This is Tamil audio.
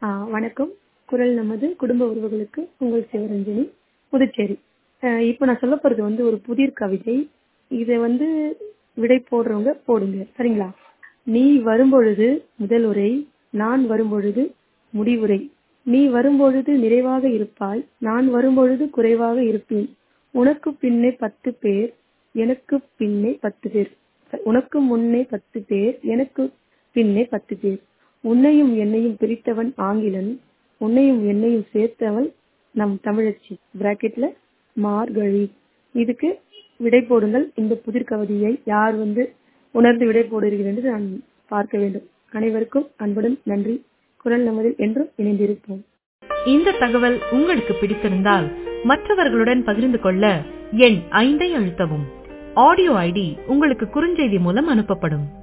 வணக்கம். குரல் நமது குடும்ப உறவுகளுக்கு உங்கள் சிவரஞ்சனி, புதுச்சேரி. இப்போ நான் சொல்ல போறது ஒரு புதிர் கவிதை. இதை விடை போடுறவங்க போடுங்க, சரிங்களா? நீ வரும்பொழுது முதல் உரை, நான் வரும்பொழுது முடிவுரை. நீ வரும்பொழுது நிறைவாக இருப்பாய், நான் வரும்பொழுது குறைவாக இருப்பேன். உனக்கு பின்னே 10 பேர், எனக்கு பின்னே 10 பேர். உனக்கு முன்னே 10 பேர், எனக்கு பின்னே 10 பேர். உன்னையும் என்னையும் பிரித்தவன் ஆங்கிலன், உன்னையும் என்னையும் சேர்த்தவன் நம் தமிழச்சி. பிராக்கெட்ல மார்கழி. இதுக்கு விடை போடுங்கள். இந்த புதிர் கவிதையை யார் உணர்ந்து விடை போடுகிறீர்கள் என்று நான் பார்க்க வேண்டும். அனைவருக்கும் அன்புடன் நன்றி. குரல் நமதில் என்றும் இணைந்திருப்போம். இந்த தகவல் உங்களுக்கு பிடித்திருந்தால் மற்றவர்களுடன் பகிர்ந்து கொள்ள எண் 5 அழுத்தவும். ஆடியோ ஐடி உங்களுக்கு குறுஞ்செய்தி மூலம் அனுப்பப்படும்.